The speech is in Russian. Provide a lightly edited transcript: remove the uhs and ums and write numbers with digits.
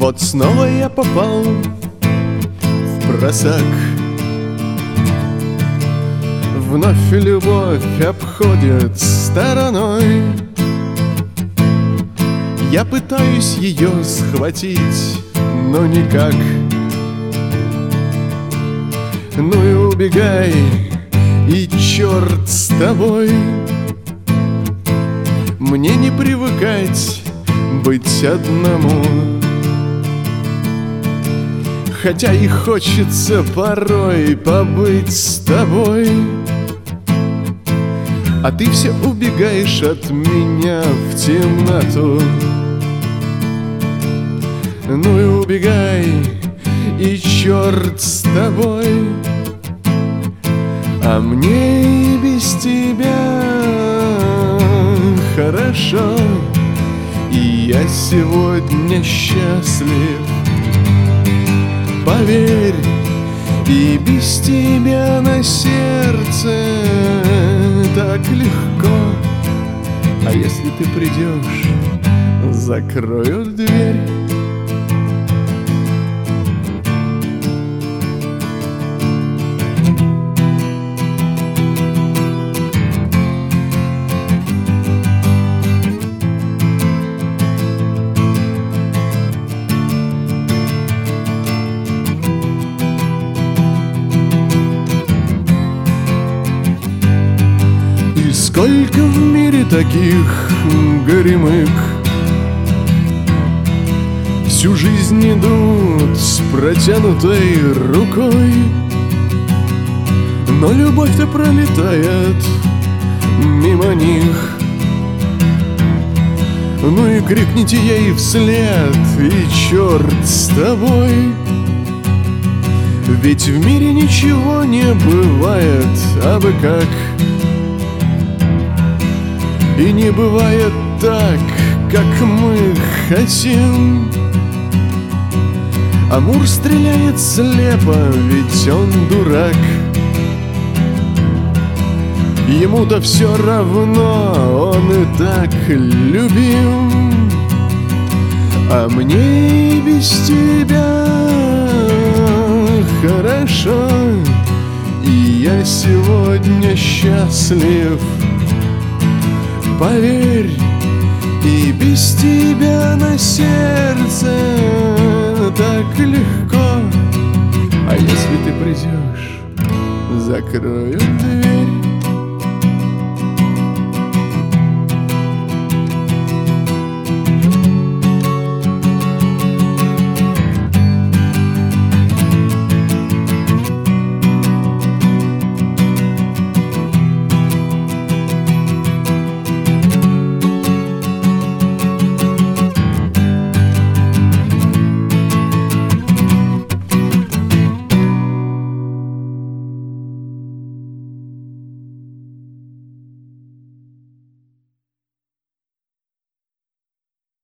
Вот снова я попал в просак. Вновь любовь обходит стороной. Я пытаюсь ее схватить, но никак. Ну и убегай, и черт с тобой. Мне не привыкать быть одному, хотя и хочется порой побыть с тобой. А ты все убегаешь от меня в темноту. Ну и убегай, и черт с тобой. А мне и без тебя хорошо, и я сегодня счастлив. Поверь, и без тебя на сердце так легко. А если ты придешь, закрою дверь. Сколько в мире таких горемык, всю жизнь идут с протянутой рукой, но любовь-то пролетает мимо них. Ну и крикните ей вслед, и черт с тобой. Ведь в мире ничего не бывает абы как. И не бывает так, как мы хотим. Амур стреляет слепо, ведь он дурак. Ему-то все равно, он и так любим. А мне и без тебя хорошо, и я сегодня счастлив. Поверь, и без тебя на сердце так легко. А если ты придешь, закрою